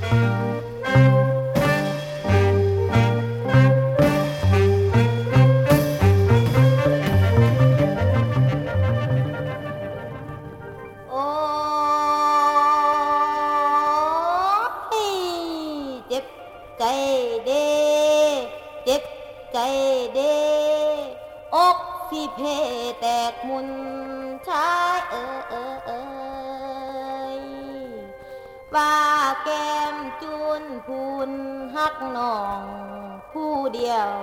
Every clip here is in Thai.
โอ้ยเจ็บใจเด้เจ็บใจเด้อกสิเพแตกมุนชายยว่าแก้มจูนพูนฮักน้องผู้เดียว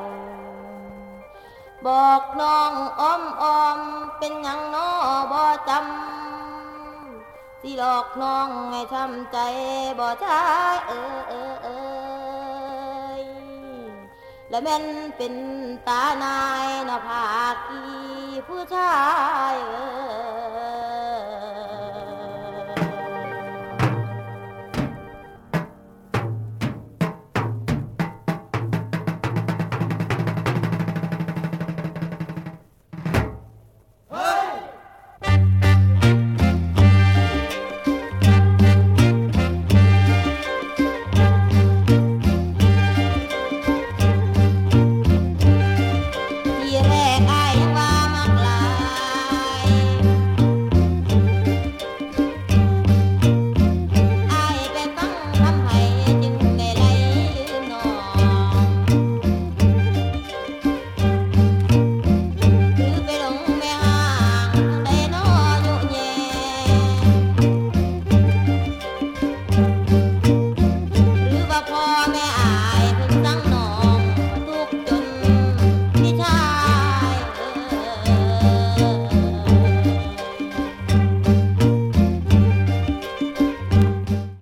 บอกน้องอ้อมเป็นหยังน้อบ่จำสิหลอกน้องให้ช้ำใจบ่ช้ายและแม่นเป็นตานายนภากีผู้ชาย